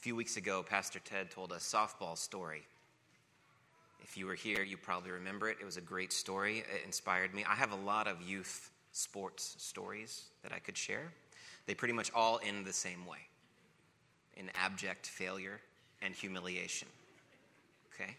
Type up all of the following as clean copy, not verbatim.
few weeks ago, Pastor Ted told a softball story. If you were here, you probably remember it. It was a great story. It inspired me. I have a lot of youth sports stories that I could share. They pretty much all end the same way, in abject failure and humiliation. Okay?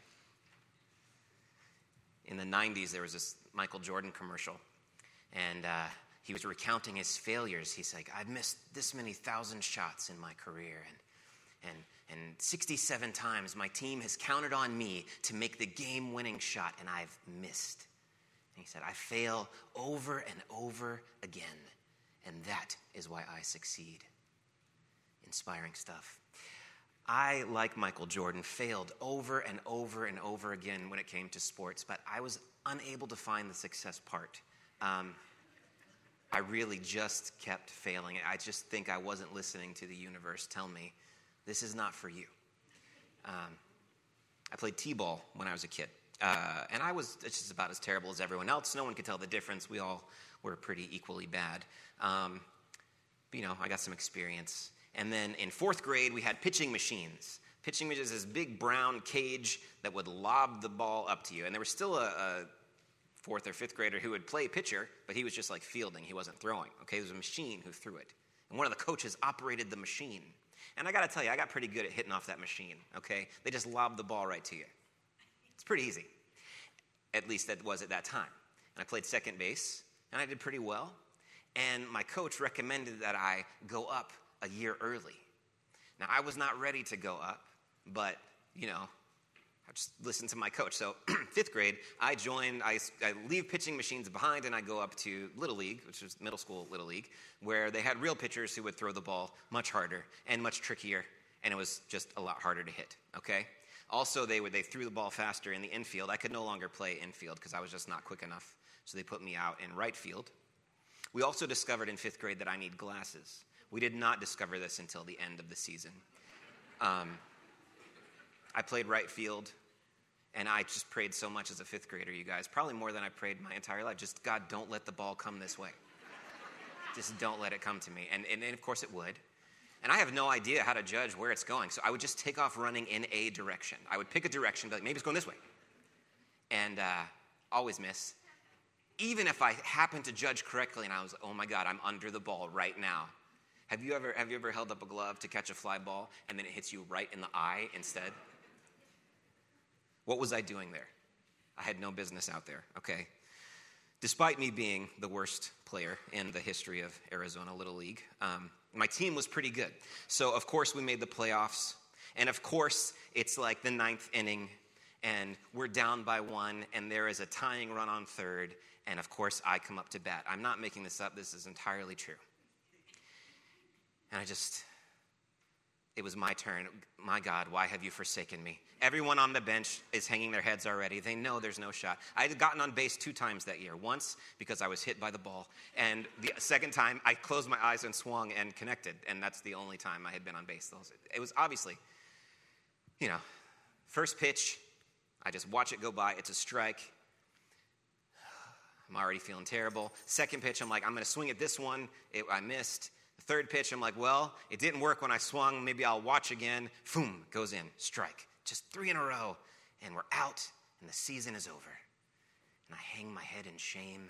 In the 90s, there was this Michael Jordan commercial, and he was recounting his failures. He's like, I've missed this many thousand shots in my career, and 67 times my team has counted on me to make the game-winning shot, and I've missed. And he said, I fail over and over again, and that is why I succeed. Inspiring stuff. I, like Michael Jordan, failed over and over and over again when it came to sports, but I was unable to find the success part. I really just kept failing. I just think I wasn't listening to the universe tell me, this is not for you. I played t-ball when I was a kid, and I was just about as terrible as everyone else. No one could tell the difference. We all were pretty equally bad. But, I got some experience. And then in fourth grade, we had pitching machines. Pitching machines is this big brown cage that would lob the ball up to you. And there was still a fourth or fifth grader who would play pitcher, but he was just like fielding. He wasn't throwing. Okay, there was a machine who threw it. And one of the coaches operated the machine. And I got to tell you, I got pretty good at hitting off that machine, okay? They just lobbed the ball right to you. It's pretty easy. At least that was at that time. And I played second base, and I did pretty well. And my coach recommended that I go up a year early. Now, I was not ready to go up, but, I just listened to my coach. So, fifth grade, I leave pitching machines behind, and I go up to Little League, which was middle school Little League, where they had real pitchers who would throw the ball much harder and much trickier, and it was just a lot harder to hit, okay? Also, they threw the ball faster in the infield. I could no longer play infield because I was just not quick enough, so they put me out in right field. We also discovered in fifth grade that I need glasses. We did not discover this until the end of the season. I played right field, and I just prayed so much as a fifth grader, you guys. Probably more than I prayed my entire life. Just, God, don't let the ball come this way. Just don't let it come to me. And of course it would. And I have no idea how to judge where it's going. So I would just take off running in a direction. I would pick a direction, be like, maybe it's going this way. And always miss. Even if I happened to judge correctly and I was, oh my God, I'm under the ball right now. Have you ever held up a glove to catch a fly ball and then it hits you right in the eye instead? What was I doing there? I had no business out there, okay? Despite me being the worst player in the history of Arizona Little League, my team was pretty good. So, of course, we made the playoffs. And, of course, it's like the ninth inning, and we're down by one, and there is a tying run on third. And, of course, I come up to bat. I'm not making this up. This is entirely true. And it was my turn. My God, why have you forsaken me? Everyone on the bench is hanging their heads already. They know there's no shot. I had gotten on base 2 times that year. Once because I was hit by the ball. And the second time, I closed my eyes and swung and connected. And that's the only time I had been on base. It was obviously, first pitch, I just watch it go by. It's a strike. I'm already feeling terrible. Second pitch, I'm like, I'm going to swing at this one. I missed. The third pitch, I'm like, well, it didn't work when I swung. Maybe I'll watch again. Boom, goes in. Strike. Just 3 in a row. And we're out, and the season is over. And I hang my head in shame.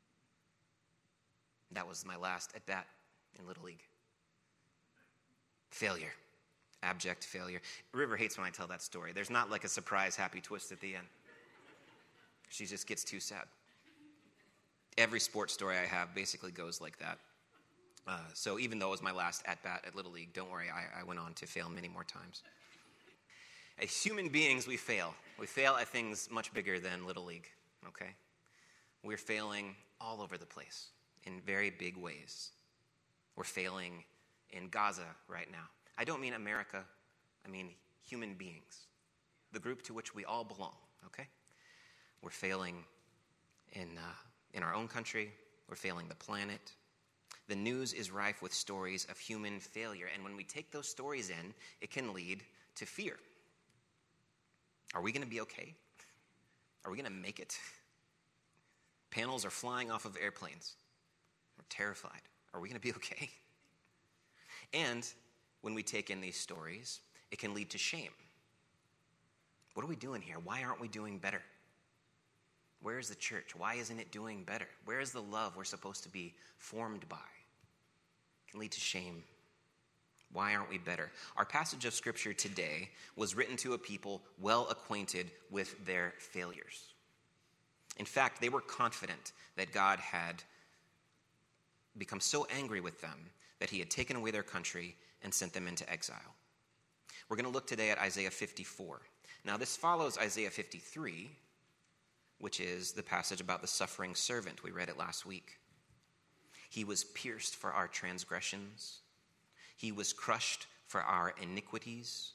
That was my last at-bat in Little League. Failure. Abject failure. River hates when I tell that story. There's not like a surprise happy twist at the end. She just gets too sad. Every sports story I have basically goes like that. So even though it was my last at-bat at Little League, don't worry, I went on to fail many more times. As human beings, we fail. We fail at things much bigger than Little League, okay? We're failing all over the place in very big ways. We're failing in Gaza right now. I don't mean America. I mean human beings, the group to which we all belong, okay? We're failing in our own country. We're failing the planet. The news is rife with stories of human failure, and when we take those stories in, it can lead to fear. Are we going to be okay? Are we going to make it? Panels are flying off of airplanes. We're terrified. Are we going to be okay? And when we take in these stories, It can lead to shame. What are we doing here? Why aren't we doing better? Where is the church? Why isn't it doing better? Where is the love we're supposed to be formed by? It can lead to shame. Why aren't we better? Our passage of Scripture today was written to a people well acquainted with their failures. In fact, they were confident that God had become so angry with them that he had taken away their country and sent them into exile. We're going to look today at Isaiah 54. Now, this follows Isaiah 53, which is the passage about the suffering servant. We read it last week. He was pierced for our transgressions. He was crushed for our iniquities,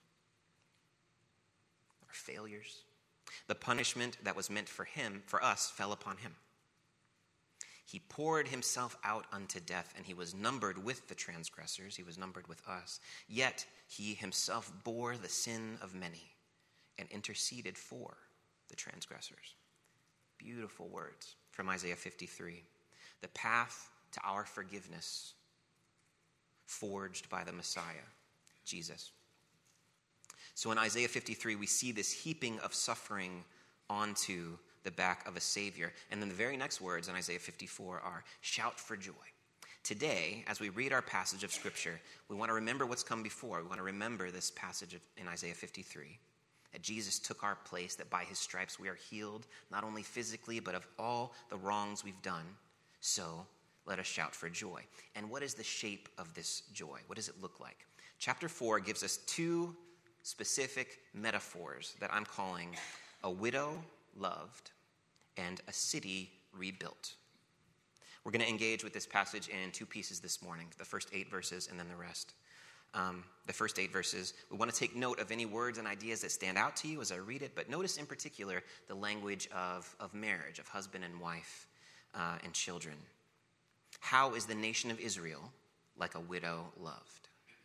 our failures. The punishment that was meant for him, for us, fell upon him. He poured himself out unto death, and he was numbered with the transgressors. He was numbered with us. Yet he himself bore the sin of many and interceded for the transgressors. Beautiful words from Isaiah 53. The path to our forgiveness forged by the Messiah, Jesus. So in Isaiah 53, we see this heaping of suffering onto the back of a Savior. And then the very next words in Isaiah 54 are, shout for joy. Today, as we read our passage of Scripture, we want to remember what's come before. We want to remember this passage in Isaiah 53, that Jesus took our place, that by his stripes we are healed, not only physically, but of all the wrongs we've done. So let us shout for joy. And what is the shape of this joy? What does it look like? Chapter 4 gives us two specific metaphors that I'm calling a widow loved and a city rebuilt. We're going to engage with this passage in two pieces this morning, the first 8 verses and then the rest. The first 8 verses, we want to take note of any words and ideas that stand out to you as I read it, but notice in particular the language of marriage, of husband and wife and children. How is the nation of Israel like a widow loved?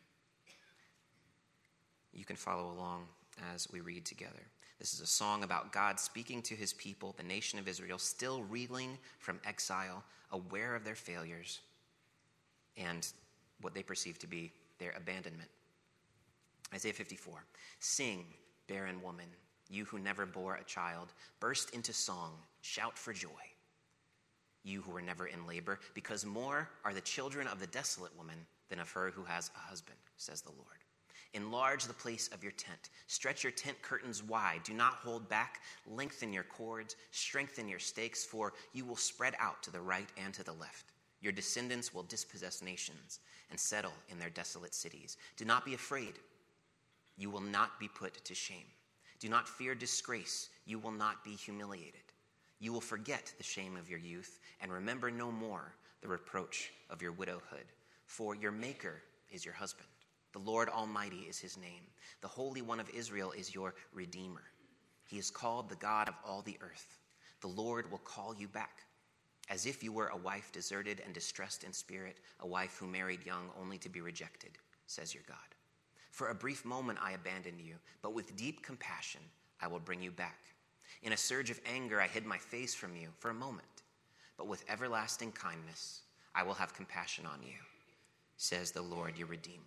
You can follow along as we read together. This is a song about God speaking to his people, the nation of Israel, still reeling from exile, aware of their failures and what they perceive to be their abandonment. Isaiah 54, sing, barren woman, you who never bore a child, burst into song, shout for joy, you who were never in labor, because more are the children of the desolate woman than of her who has a husband, says the Lord. Enlarge the place of your tent. Stretch your tent curtains wide. Do not hold back. Lengthen your cords. Strengthen your stakes, for you will spread out to the right and to the left. Your descendants will dispossess nations and settle in their desolate cities. Do not be afraid. You will not be put to shame. Do not fear disgrace. You will not be humiliated. You will forget the shame of your youth and remember no more the reproach of your widowhood. For your Maker is your husband. The Lord Almighty is his name. The Holy One of Israel is your Redeemer. He is called the God of all the earth. The Lord will call you back, as if you were a wife deserted and distressed in spirit, a wife who married young only to be rejected, says your God. For a brief moment I abandoned you, but with deep compassion I will bring you back. In a surge of anger I hid my face from you for a moment, but with everlasting kindness I will have compassion on you, says the Lord your Redeemer.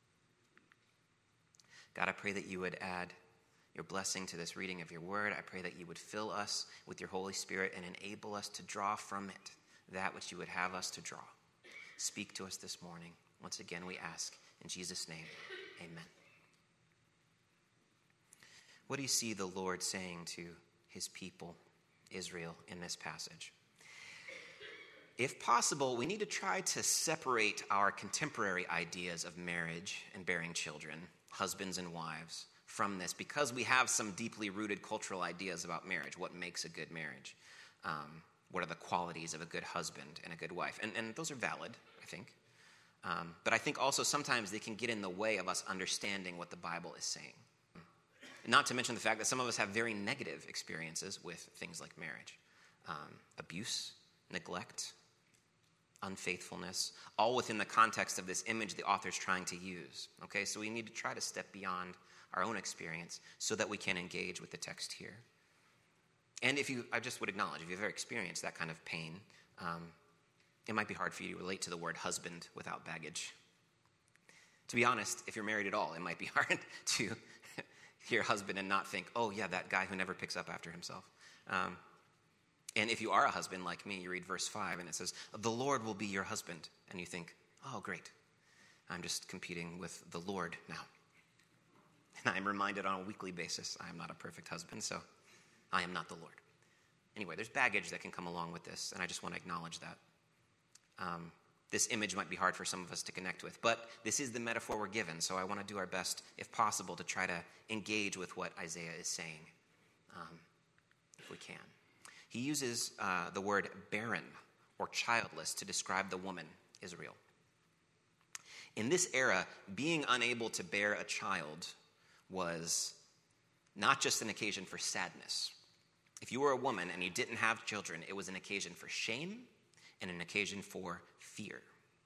God, I pray that you would add your blessing to this reading of your word. I pray that you would fill us with your Holy Spirit and enable us to draw from it that which you would have us to draw. Speak to us this morning. Once again, we ask in Jesus' name, amen. What do you see the Lord saying to his people, Israel, in this passage? If possible, we need to try to separate our contemporary ideas of marriage and bearing children, husbands and wives, from this, because we have some deeply rooted cultural ideas about marriage. What makes a good marriage? What are the qualities of a good husband and a good wife? And those are valid, I think. But I think also sometimes they can get in the way of us understanding what the Bible is saying. Not to mention the fact that some of us have very negative experiences with things like marriage. Abuse, neglect, unfaithfulness, all within the context of this image the author's trying to use. Okay, so we need to try to step beyond our own experience so that we can engage with the text here. And I just would acknowledge, if you've ever experienced that kind of pain, it might be hard for you to relate to the word husband without baggage. To be honest, if you're married at all, it might be hard to hear a husband and not think, oh yeah, that guy who never picks up after himself. And if you are a husband like me, you read verse 5 and it says, the Lord will be your husband. And you think, oh great, I'm just competing with the Lord now. And I'm reminded on a weekly basis, I am not a perfect husband, so I am not the Lord. Anyway, there's baggage that can come along with this, and I just want to acknowledge that. This image might be hard for some of us to connect with, but this is the metaphor we're given, so I want to do our best, if possible, to try to engage with what Isaiah is saying, if we can. He uses the word barren or childless to describe the woman, Israel. In this era, being unable to bear a child was not just an occasion for sadness. If you were a woman and you didn't have children, it was an occasion for shame and an occasion for fear.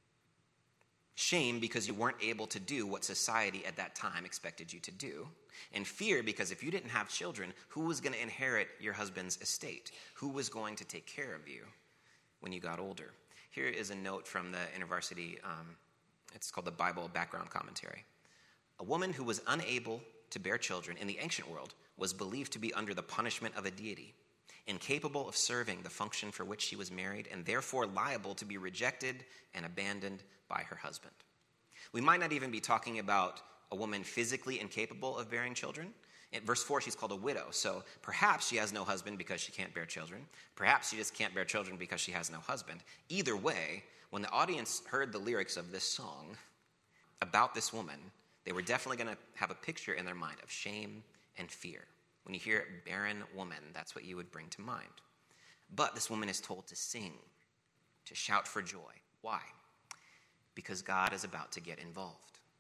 Shame because you weren't able to do what society at that time expected you to do. And fear because if you didn't have children, who was going to inherit your husband's estate? Who was going to take care of you when you got older? Here is a note from the InterVarsity, it's called the Bible Background Commentary. A woman who was unable to bear children in the ancient world was believed to be under the punishment of a deity, incapable of serving the function for which she was married, and therefore liable to be rejected and abandoned by her husband. We might not even be talking about a woman physically incapable of bearing children. In verse 4, she's called a widow, so perhaps she has no husband because she can't bear children. Perhaps she just can't bear children because she has no husband. Either way, when the audience heard the lyrics of this song about this woman, they were definitely going to have a picture in their mind of shame and fear. When you hear barren woman, that's what you would bring to mind. But this woman is told to sing, to shout for joy. Why? Because God is about to get involved.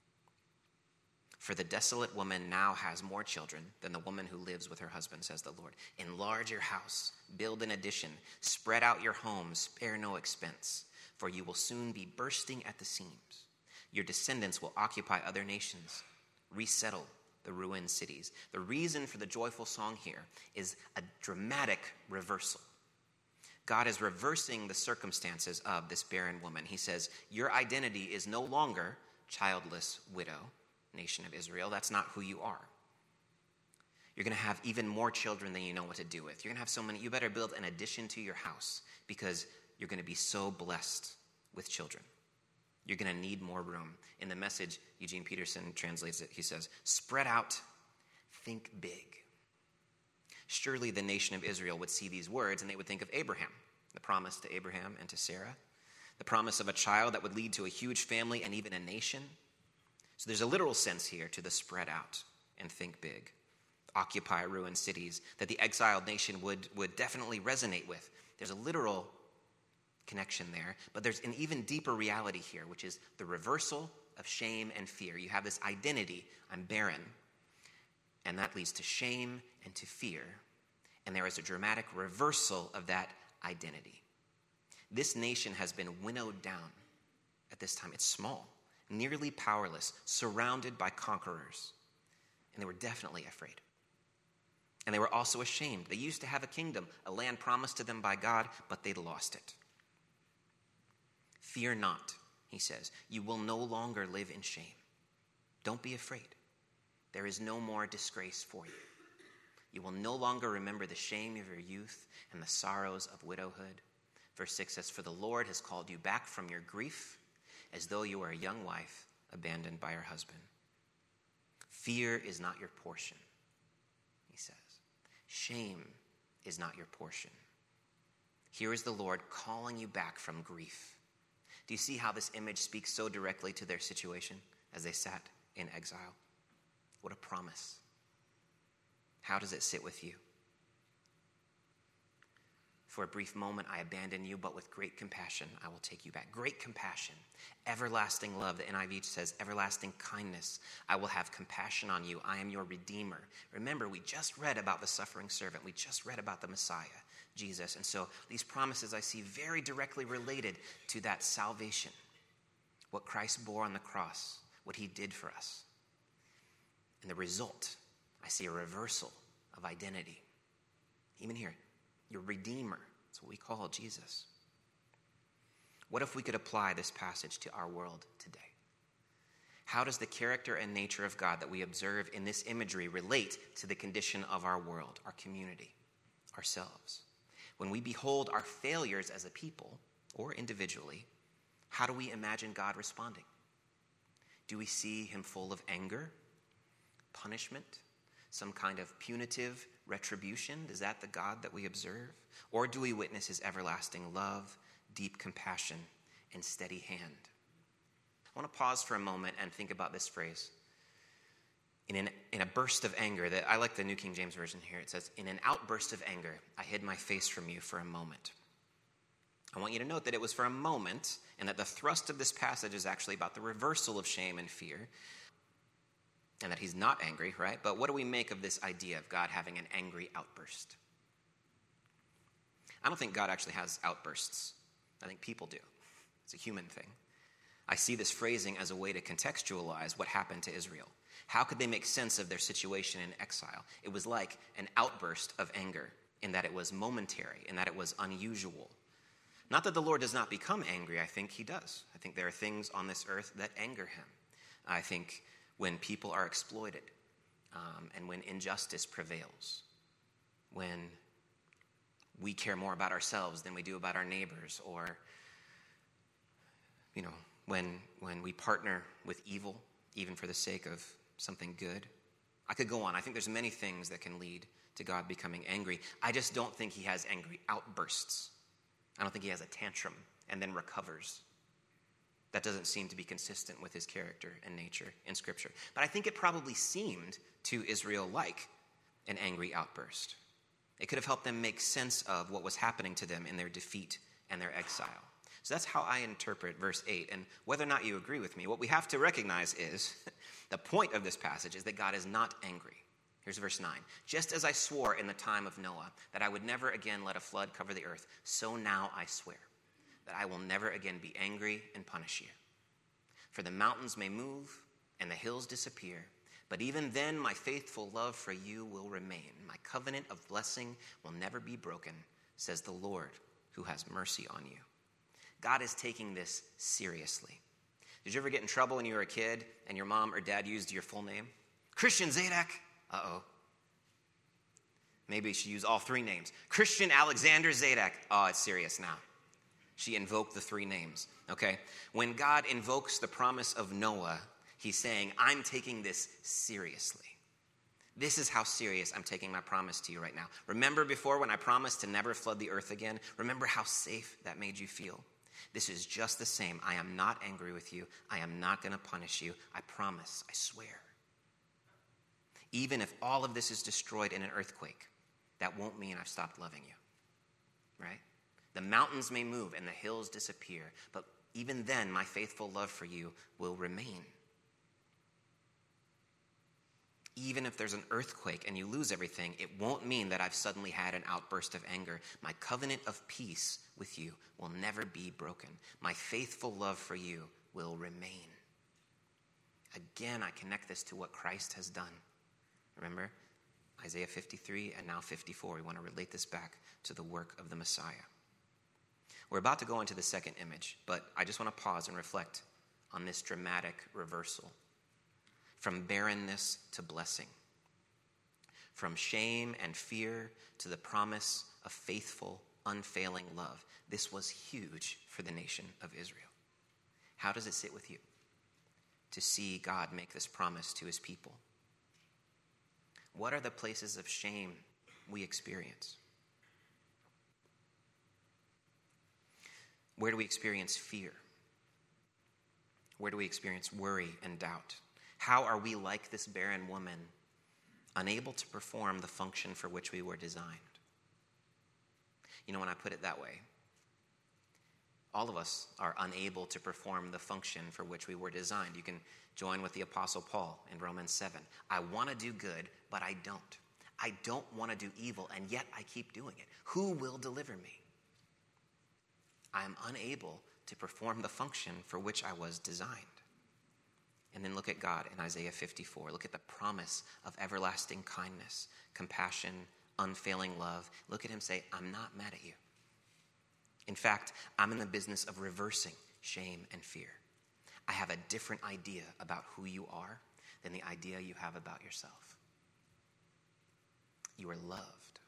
For the desolate woman now has more children than the woman who lives with her husband, says the Lord. Enlarge your house, build an addition, spread out your home, spare no expense, for you will soon be bursting at the seams. Your descendants will occupy other nations, resettle the ruined cities. The reason for the joyful song here is a dramatic reversal. God is reversing the circumstances of this barren woman. He says, your identity is no longer childless widow, nation of Israel. That's not who you are. You're going to have even more children than you know what to do with. You're going to have so many. You better build an addition to your house because you're going to be so blessed with children. You're going to need more room. In the Message, Eugene Peterson translates it. He says, spread out, think big. Surely the nation of Israel would see these words and they would think of Abraham, the promise to Abraham and to Sarah, the promise of a child that would lead to a huge family and even a nation. So there's a literal sense here to the spread out and think big, occupy ruined cities that the exiled nation would definitely resonate with. There's a literal connection there, but there's an even deeper reality here, which is the reversal of shame and fear. You have this identity, I'm barren, and that leads to shame and to fear, and there is a dramatic reversal of that identity. This nation has been winnowed down at this time. It's small, nearly powerless, surrounded by conquerors, and they were definitely afraid. And they were also ashamed. They used to have a kingdom, a land promised to them by God, but they'd lost it. Fear not, he says. You will no longer live in shame. Don't be afraid. There is no more disgrace for you. You will no longer remember the shame of your youth and the sorrows of widowhood. Verse 6 says, for the Lord has called you back from your grief as though you were a young wife abandoned by her husband. Fear is not your portion, he says. Shame is not your portion. Here is the Lord calling you back from grief. Do you see how this image speaks so directly to their situation as they sat in exile? What a promise. How does it sit with you? For a brief moment I abandon you, but with great compassion I will take you back. Great compassion, everlasting love. The NIV says everlasting kindness. I will have compassion on you. I am your Redeemer. Remember, we just read about the suffering servant. We just read about the Messiah, Jesus. And so these promises I see very directly related to that salvation, what Christ bore on the cross, what he did for us. And the result, I see a reversal of identity. Even here, your Redeemer. That's what we call Jesus. What if we could apply this passage to our world today? How does the character and nature of God that we observe in this imagery relate to the condition of our world, our community, ourselves? When we behold our failures as a people or individually, how do we imagine God responding? Do we see him full of anger, punishment, some kind of punitive retribution? Is that the God that we observe? Or do we witness his everlasting love, deep compassion, and steady hand? I want to pause for a moment and think about this phrase. In a burst of anger, that I like the New King James Version here. It says, in an outburst of anger, I hid my face from you for a moment. I want you to note that it was for a moment, and that the thrust of this passage is actually about the reversal of shame and fear, and that he's not angry, right? But what do we make of this idea of God having an angry outburst? I don't think God actually has outbursts. I think people do. It's a human thing. I see this phrasing as a way to contextualize what happened to Israel. How could they make sense of their situation in exile? It was like an outburst of anger, in that it was momentary, in that it was unusual. Not that the Lord does not become angry. I think he does. I think there are things on this earth that anger him. I think when people are exploited, and when injustice prevails, when we care more about ourselves than we do about our neighbors, or when we partner with evil, even for the sake of something good. I could go on. I think there's many things that can lead to God becoming angry. I just don't think he has angry outbursts. I don't think he has a tantrum and then recovers. That doesn't seem to be consistent with his character and nature in Scripture. But I think it probably seemed to Israel like an angry outburst. It could have helped them make sense of what was happening to them in their defeat and their exile. So that's how I interpret verse 8. And whether or not you agree with me, what we have to recognize is the point of this passage is that God is not angry. Here's verse 9. Just as I swore in the time of Noah that I would never again let a flood cover the earth, so now I swear that I will never again be angry and punish you. For the mountains may move and the hills disappear, but even then my faithful love for you will remain. My covenant of blessing will never be broken, says the Lord who has mercy on you. God is taking this seriously. Did you ever get in trouble when you were a kid and your mom or dad used your full name? Christian Zadek. Uh-oh. Maybe she used all three names. Christian Alexander Zadek. Oh, it's serious now. She invoked the three names, okay? When God invokes the promise of Noah, he's saying, I'm taking this seriously. This is how serious I'm taking my promise to you right now. Remember before when I promised to never flood the earth again? Remember how safe that made you feel? This is just the same. I am not angry with you. I am not going to punish you. I promise. I swear. Even if all of this is destroyed in an earthquake, that won't mean I've stopped loving you, right? The mountains may move and the hills disappear, but even then, my faithful love for you will remain. Even if there's an earthquake and you lose everything, it won't mean that I've suddenly had an outburst of anger. My covenant of peace with you will never be broken. My faithful love for you will remain. Again, I connect this to what Christ has done. Remember, Isaiah 53 and now 54. We want to relate this back to the work of the Messiah. We're about to go into the second image, but I just want to pause and reflect on this dramatic reversal. From barrenness to blessing. From shame and fear to the promise of faithful, unfailing love. This was huge for the nation of Israel. How does it sit with you to see God make this promise to his people? What are the places of shame we experience? Where do we experience fear? Where do we experience worry and doubt? How are we like this barren woman, unable to perform the function for which we were designed? You know, when I put it that way, all of us are unable to perform the function for which we were designed. You can join with the Apostle Paul in Romans 7. I want to do good, but I don't. I don't want to do evil, and yet I keep doing it. Who will deliver me? I am unable to perform the function for which I was designed. And then look at God in Isaiah 54. Look at the promise of everlasting kindness, compassion, unfailing love. Look at him say, I'm not mad at you. In fact, I'm in the business of reversing shame and fear. I have a different idea about who you are than the idea you have about yourself. You are loved.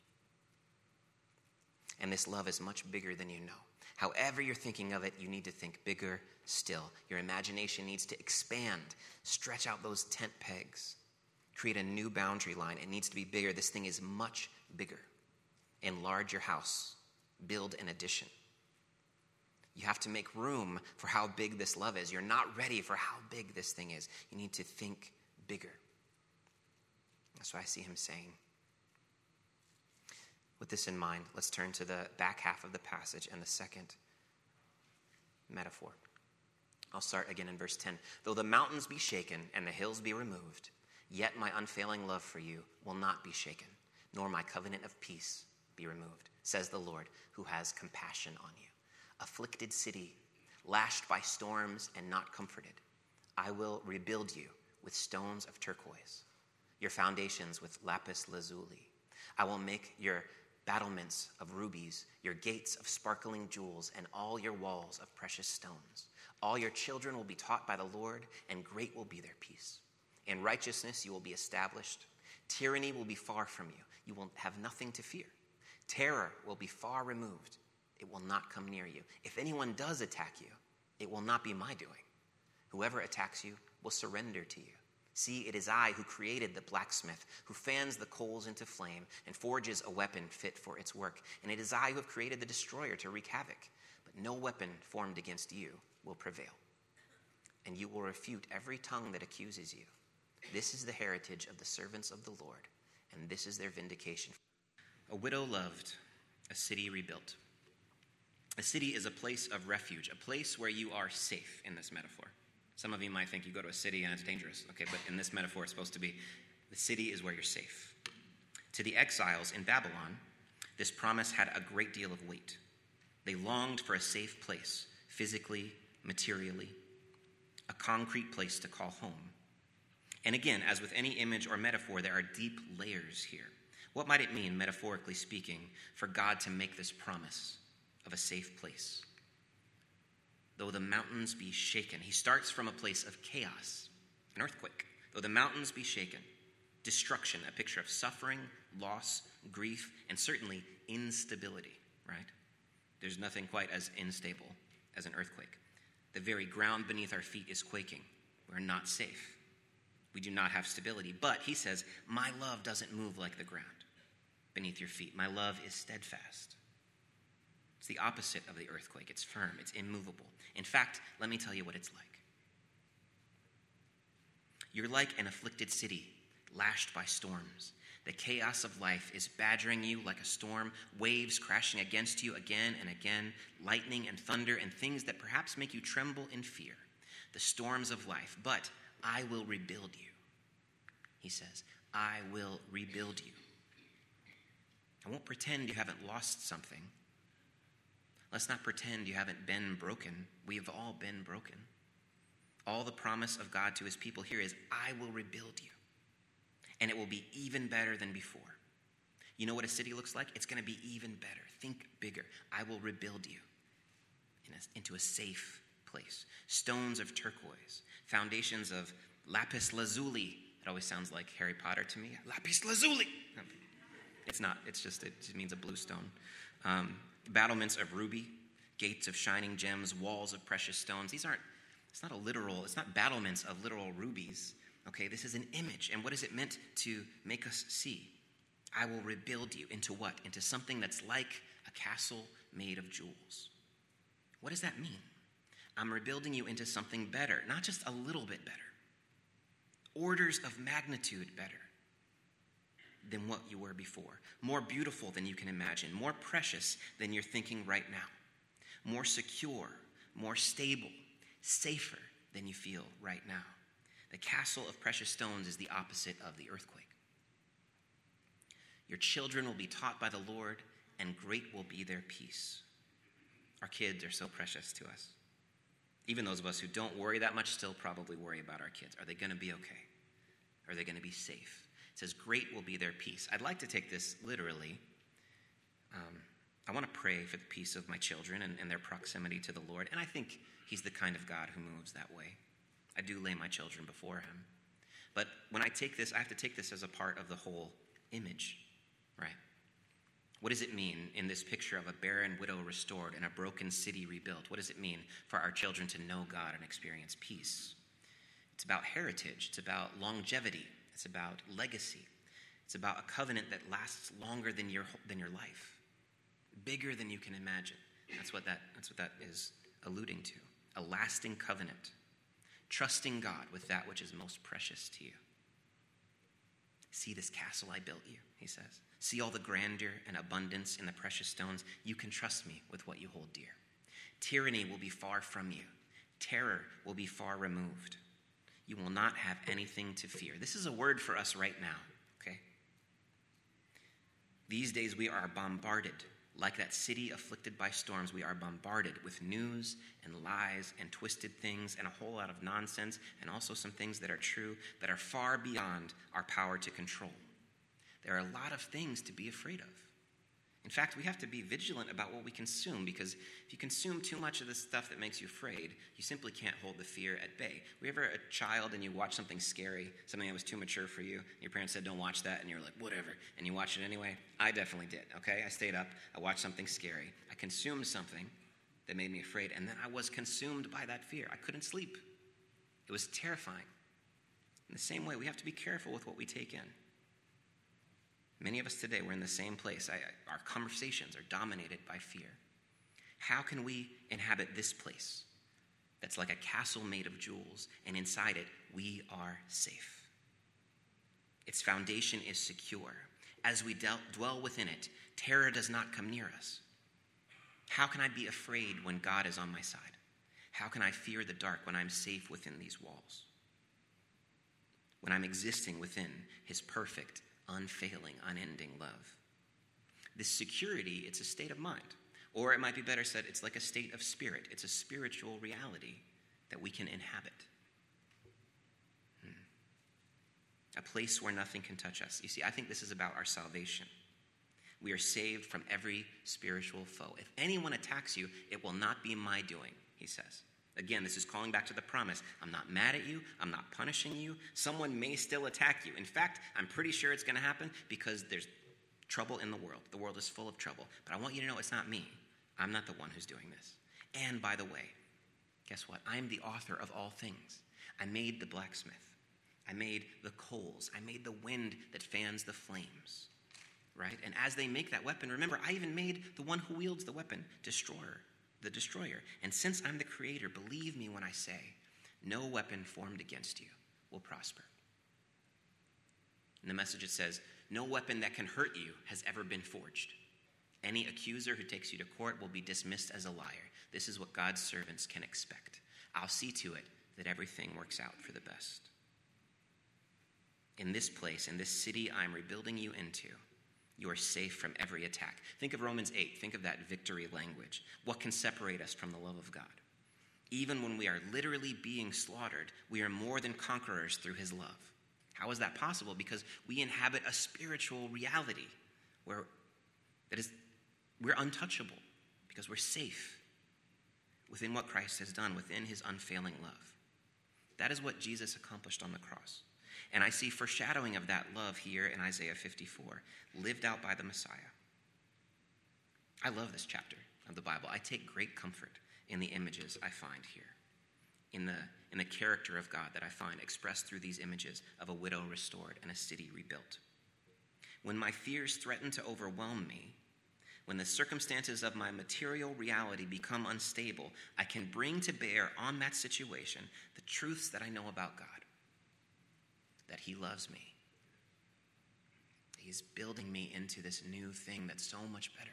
And this love is much bigger than you know. However you're thinking of it, you need to think bigger still. Your imagination needs to expand, stretch out those tent pegs, create a new boundary line. It needs to be bigger. This thing is much bigger. Enlarge your house. Build an addition. You have to make room for how big this love is. You're not ready for how big this thing is. You need to think bigger. That's what I see him saying. With this in mind, let's turn to the back half of the passage and the second metaphor. I'll start again in verse 10. Though the mountains be shaken and the hills be removed, yet my unfailing love for you will not be shaken, nor my covenant of peace be removed, says the Lord, who has compassion on you. Afflicted city, lashed by storms and not comforted, I will rebuild you with stones of turquoise, your foundations with lapis lazuli. I will make your battlements of rubies, your gates of sparkling jewels, and all your walls of precious stones. All your children will be taught by the Lord, and great will be their peace. In righteousness you will be established. Tyranny will be far from you. You will have nothing to fear. Terror will be far removed. It will not come near you. If anyone does attack you, it will not be my doing. Whoever attacks you will surrender to you. See, it is I who created the blacksmith, who fans the coals into flame and forges a weapon fit for its work. And it is I who have created the destroyer to wreak havoc. But no weapon formed against you will prevail. And you will refute every tongue that accuses you. This is the heritage of the servants of the Lord, and this is their vindication. A widow loved, a city rebuilt. A city is a place of refuge, a place where you are safe in this metaphor. Some of you might think you go to a city and it's dangerous. Okay, but in this metaphor, it's supposed to be the city is where you're safe. To the exiles in Babylon, this promise had a great deal of weight. They longed for a safe place, physically, materially, a concrete place to call home. And again, as with any image or metaphor, there are deep layers here. What might it mean, metaphorically speaking, for God to make this promise of a safe place? Though the mountains be shaken. He starts from a place of chaos, an earthquake. Though the mountains be shaken, destruction, a picture of suffering, loss, grief, and certainly instability, right? There's nothing quite as unstable as an earthquake. The very ground beneath our feet is quaking. We're not safe. We do not have stability. But he says, my love doesn't move like the ground beneath your feet. My love is steadfast. It's the opposite of the earthquake. It's firm. It's immovable. In fact, let me tell you what it's like. You're like an afflicted city, lashed by storms. The chaos of life is badgering you like a storm, waves crashing against you again and again, lightning and thunder and things that perhaps make you tremble in fear. The storms of life. But I will rebuild you. He says, I will rebuild you. I won't pretend you haven't lost something. Let's not pretend you haven't been broken. We have all been broken. All the promise of God to his people here is, I will rebuild you. And it will be even better than before. You know what a city looks like? It's going to be even better. Think bigger. I will rebuild you into a safe place. Stones of turquoise. Foundations of lapis lazuli. It always sounds like Harry Potter to me. Lapis lazuli. It's not. It just means a blue stone. Battlements of ruby, gates of shining gems, walls of precious stones. It's not battlements of literal rubies. Okay, this is an image. And what is it meant to make us see? I will rebuild you into what? Into something that's like a castle made of jewels. What does that mean? I'm rebuilding you into something better, not just a little bit better. Orders of magnitude better than what you were before. More beautiful than you can imagine. More precious than you're thinking right now. More secure, more stable, safer than you feel right now. The castle of precious stones is the opposite of the earthquake. Your children will be taught by the Lord, and great will be their peace. Our kids are so precious to us. Even those of us who don't worry that much still probably worry about our kids. Are they going to be okay? Are they going to be safe? It says, great will be their peace. I'd like to take this literally. I want to pray for the peace of my children and their proximity to the Lord. And I think he's the kind of God who moves that way. I do lay my children before him. But when I take this, I have to take this as a part of the whole image, right? What does it mean in this picture of a barren widow restored and a broken city rebuilt? What does it mean for our children to know God and experience peace? It's about heritage. It's about longevity. It's about legacy. It's about a covenant that lasts longer than your life, bigger than you can imagine. That's what that is alluding to. A lasting covenant, trusting God with that which is most precious to you. See this castle I built you, he says. See all the grandeur and abundance in the precious stones. You can trust me with what you hold dear. Tyranny will be far from you. Terror will be far removed. You will not have anything to fear. This is a word for us right now, okay? These days we are bombarded. Like that city afflicted by storms, we are bombarded with news and lies and twisted things and a whole lot of nonsense and also some things that are true that are far beyond our power to control. There are a lot of things to be afraid of. In fact, we have to be vigilant about what we consume, because if you consume too much of the stuff that makes you afraid, you simply can't hold the fear at bay. Were you ever a child and you watched something scary, something that was too mature for you? Your parents said, don't watch that, and you were like, whatever, and you watched it anyway? I definitely did, okay? I stayed up, I watched something scary, I consumed something that made me afraid, and then I was consumed by that fear. I couldn't sleep. It was terrifying. In the same way, we have to be careful with what we take in. Many of us today, we're in the same place. Our conversations are dominated by fear. How can we inhabit this place that's like a castle made of jewels, and inside it, we are safe? Its foundation is secure. As we dwell within it, terror does not come near us. How can I be afraid when God is on my side? How can I fear the dark when I'm safe within these walls? When I'm existing within his perfect, unfailing, unending love. This security, it's a state of mind. Or it might be better said, it's like a state of spirit. It's a spiritual reality that we can inhabit. A place where nothing can touch us. You see, I think this is about our salvation. We are saved from every spiritual foe. If anyone attacks you, it will not be my doing, he says. Again, this is calling back to the promise. I'm not mad at you. I'm not punishing you. Someone may still attack you. In fact, I'm pretty sure it's going to happen because there's trouble in the world. The world is full of trouble. But I want you to know it's not me. I'm not the one who's doing this. And by the way, guess what? I'm the author of all things. I made the blacksmith. I made the coals. I made the wind that fans the flames. Right? And as they make that weapon, remember, I even made the one who wields the weapon, the destroyer. And since I'm the creator, believe me when I say, no weapon formed against you will prosper. In the message it says, no weapon that can hurt you has ever been forged. Any accuser who takes you to court will be dismissed as a liar. This is what God's servants can expect. I'll see to it that everything works out for the best. In this place, in this city I'm rebuilding you into, you are safe from every attack. Think of Romans 8. Think of that victory language. What can separate us from the love of God? Even when we are literally being slaughtered, we are more than conquerors through his love. How is that possible? Because we inhabit a spiritual reality where we're untouchable, because we're safe within what Christ has done, within his unfailing love. That is what Jesus accomplished on the cross. And I see foreshadowing of that love here in Isaiah 54, lived out by the Messiah. I love this chapter of the Bible. I take great comfort in the images I find here, in the character of God that I find expressed through these images of a widow restored and a city rebuilt. When my fears threaten to overwhelm me, when the circumstances of my material reality become unstable, I can bring to bear on that situation the truths that I know about God. That he loves me. He's building me into this new thing that's so much better.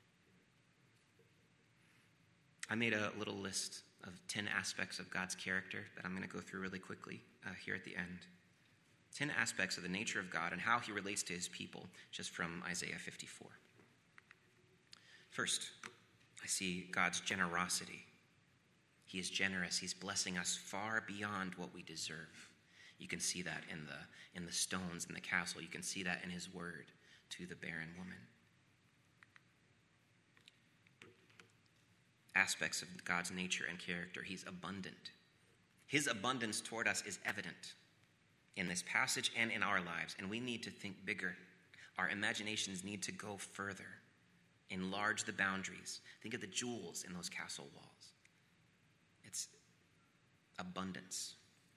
I made a little list of 10 aspects of God's character that I'm going to go through really quickly here at the end. 10 aspects of the nature of God and how he relates to his people, just from Isaiah 54. First, I see God's generosity. He is generous. He's blessing us far beyond what we deserve. You can see that in the stones in the castle. You can see that in his word to the barren woman. aspects of God's nature and character. He's abundant. His abundance toward us is evident in this passage and in our lives, and we need to think bigger. Our imaginations need to go further, enlarge the boundaries. Think of the jewels in those castle walls. It's abundance.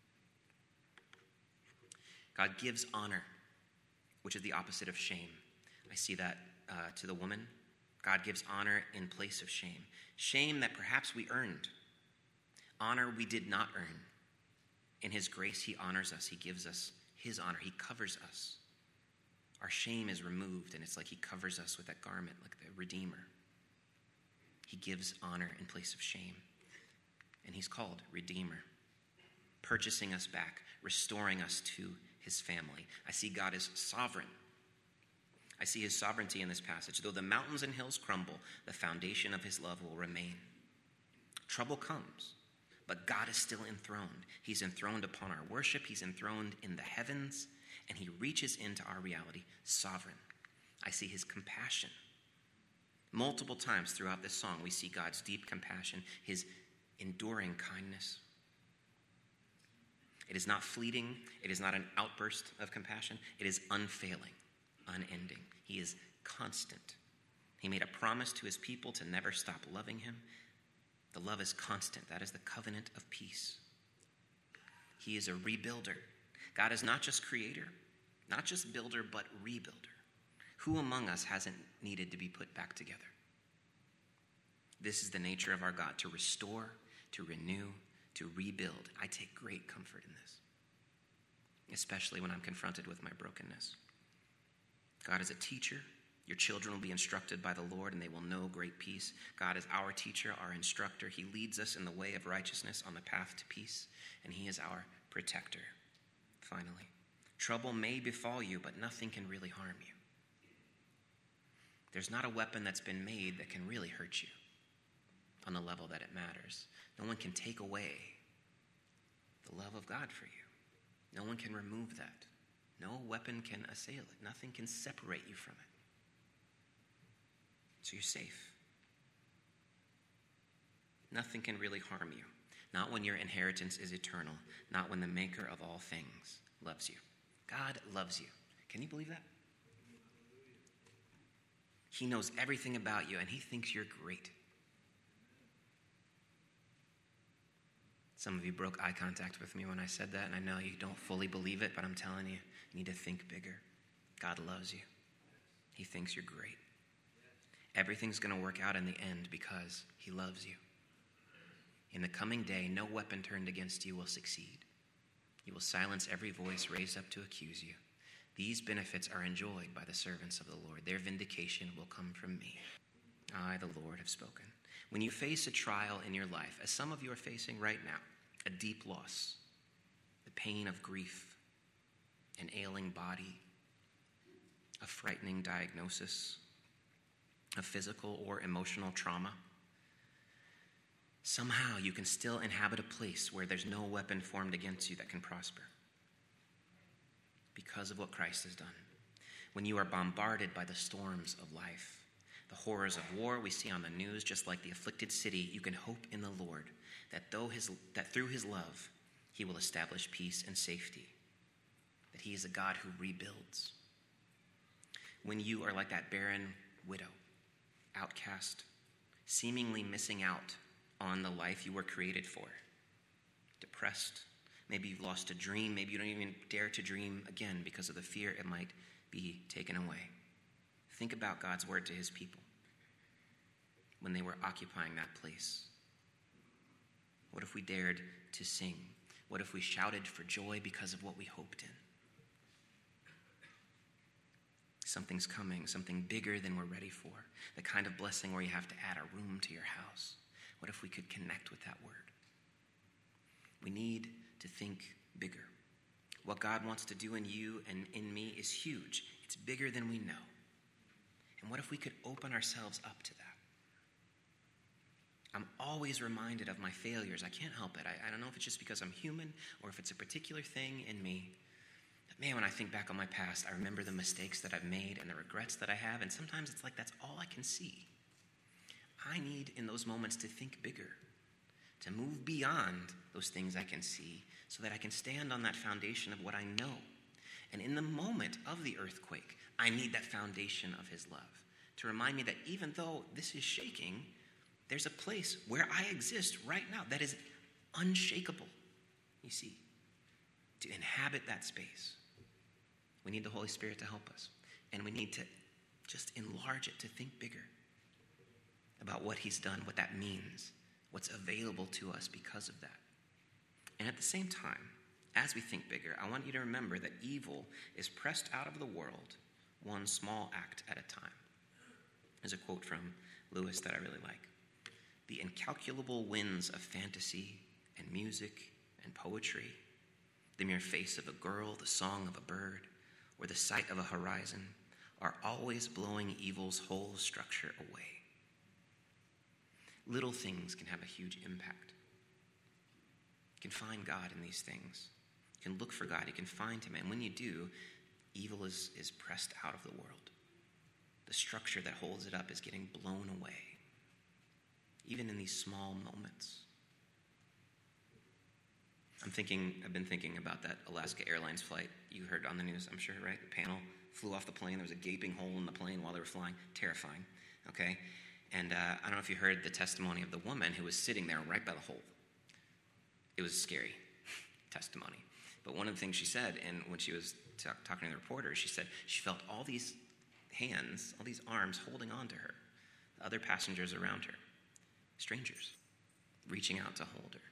God gives honor, which is the opposite of shame. I see that to the woman. God gives honor in place of shame. Shame that perhaps we earned. Honor we did not earn. In his grace, he honors us. He gives us his honor. He covers us. Our shame is removed, and it's like he covers us with that garment, like the Redeemer. He gives honor in place of shame. And he's called Redeemer, purchasing us back, restoring us to his family. I see God as sovereign. I see his sovereignty in this passage. Though the mountains and hills crumble, the foundation of his love will remain. Trouble comes, but God is still enthroned. He's enthroned upon our worship. He's enthroned in the heavens, and he reaches into our reality, sovereign. I see his compassion. Multiple times throughout this song, we see God's deep compassion, his enduring kindness. It is not fleeting. It is not an outburst of compassion. It is unfailing, unending. He is constant. He made a promise to his people to never stop loving him. The love is constant. That is the covenant of peace. He is a rebuilder. God is not just creator, not just builder, but rebuilder. Who among us hasn't needed to be put back together? This is the nature of our God, to restore, to renew, to rebuild. I take great comfort in this, especially when I'm confronted with my brokenness. God is a teacher. Your children will be instructed by the Lord, and they will know great peace. God is our teacher, our instructor. He leads us in the way of righteousness on the path to peace, and he is our protector. Finally, trouble may befall you, but nothing can really harm you. There's not a weapon that's been made that can really hurt you on the level that it matters. No one can take away the love of God for you. No one can remove that. No weapon can assail it. Nothing can separate you from it. So you're safe. Nothing can really harm you. Not when your inheritance is eternal. Not when the maker of all things loves you. God loves you. Can you believe that? He knows everything about you, and he thinks you're great. Some of you broke eye contact with me when I said that, and I know you don't fully believe it, but I'm telling you, you need to think bigger. God loves you. He thinks you're great. Everything's going to work out in the end because he loves you. In the coming day, no weapon turned against you will succeed. You will silence every voice raised up to accuse you. These benefits are enjoyed by the servants of the Lord. Their vindication will come from me. I, the Lord, have spoken. When you face a trial in your life, as some of you are facing right now, a deep loss, the pain of grief, an ailing body, a frightening diagnosis, a physical or emotional trauma, somehow you can still inhabit a place where there's no weapon formed against you that can prosper because of what Christ has done. When you are bombarded by the storms of life, the horrors of war we see on the news, just like the afflicted city, you can hope in the Lord that through his love, he will establish peace and safety, that he is a God who rebuilds. When you are like that barren widow, outcast, seemingly missing out on the life you were created for, depressed, maybe you've lost a dream, maybe you don't even dare to dream again because of the fear it might be taken away. Think about God's word to his people when they were occupying that place. What if we dared to sing? What if we shouted for joy because of what we hoped in? Something's coming, something bigger than we're ready for. The kind of blessing where you have to add a room to your house. What if we could connect with that word? We need to think bigger. What God wants to do in you and in me is huge. It's bigger than we know. And what if we could open ourselves up to that? I'm always reminded of my failures. I can't help it. I don't know if it's just because I'm human or if it's a particular thing in me. But man, when I think back on my past, I remember the mistakes that I've made and the regrets that I have. And sometimes it's like that's all I can see. I need in those moments to think bigger, to move beyond those things I can see so that I can stand on that foundation of what I know. And in the moment of the earthquake, I need that foundation of his love to remind me that even though this is shaking, there's a place where I exist right now that is unshakable, you see, to inhabit that space. We need the Holy Spirit to help us. And we need to just enlarge it, to think bigger about what he's done, what that means, what's available to us because of that. And at the same time, as we think bigger, I want you to remember that evil is pressed out of the world one small act at a time. There's a quote from Lewis that I really like. The incalculable winds of fantasy and music and poetry, the mere face of a girl, the song of a bird, or the sight of a horizon are always blowing evil's whole structure away. Little things can have a huge impact. You can find God in these things. You can look for God. You can find him. And when you do, evil is pressed out of the world. The structure that holds it up is getting blown away, even in these small moments. I've been thinking about that Alaska Airlines flight you heard on the news, I'm sure, right? The panel flew off the plane. There was a gaping hole in the plane while they were flying. Terrifying, okay? And I don't know if you heard the testimony of the woman who was sitting there right by the hole. It was scary testimony. But one of the things she said, and when she was talking to the reporter, she said she felt all these hands, all these arms holding on to her, the other passengers around her, strangers, reaching out to hold her.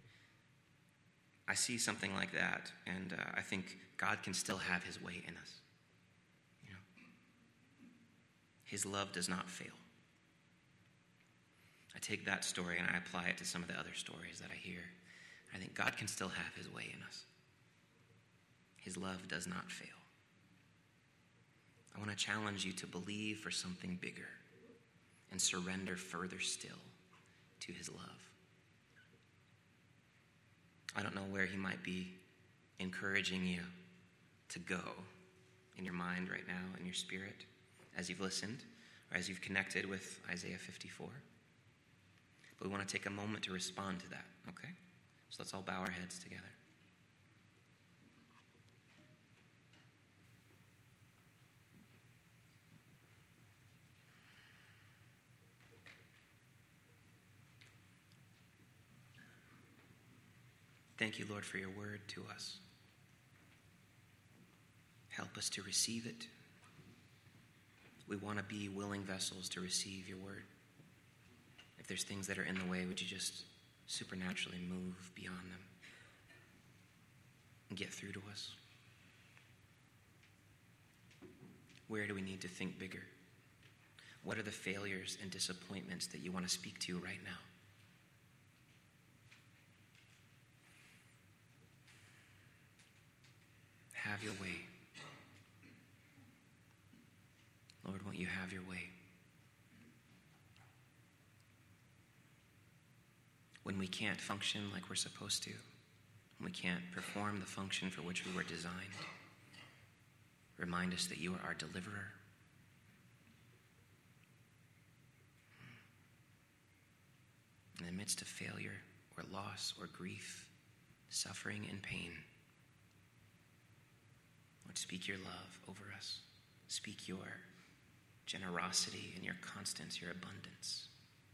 I see something like that, and I think God can still have his way in us. You know? His love does not fail. I take that story and I apply it to some of the other stories that I hear. I think God can still have his way in us. His love does not fail. I want to challenge you to believe for something bigger and surrender further still to his love. I don't know where he might be encouraging you to go in your mind right now, in your spirit, as you've listened or as you've connected with Isaiah 54. But we want to take a moment to respond to that, okay? So let's all bow our heads together. Thank you, Lord, for your word to us. Help us to receive it. We want to be willing vessels to receive your word. If there's things that are in the way, would you just supernaturally move beyond them and get through to us? Where do we need to think bigger? What are the failures and disappointments that you want to speak to right now? Have your way. Lord, won't you have your way? When we can't function like we're supposed to, when we can't perform the function for which we were designed, remind us that you are our deliverer. In the midst of failure or loss or grief, suffering and pain, Lord, speak your love over us. Speak your generosity and your constance, your abundance.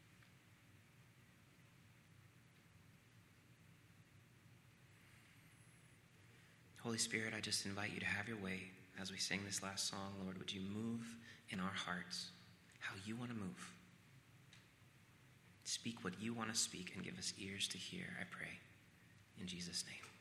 Holy Spirit, I just invite you to have your way as we sing this last song. Lord, would you move in our hearts how you want to move? Speak what you want to speak and give us ears to hear, I pray. In Jesus' name.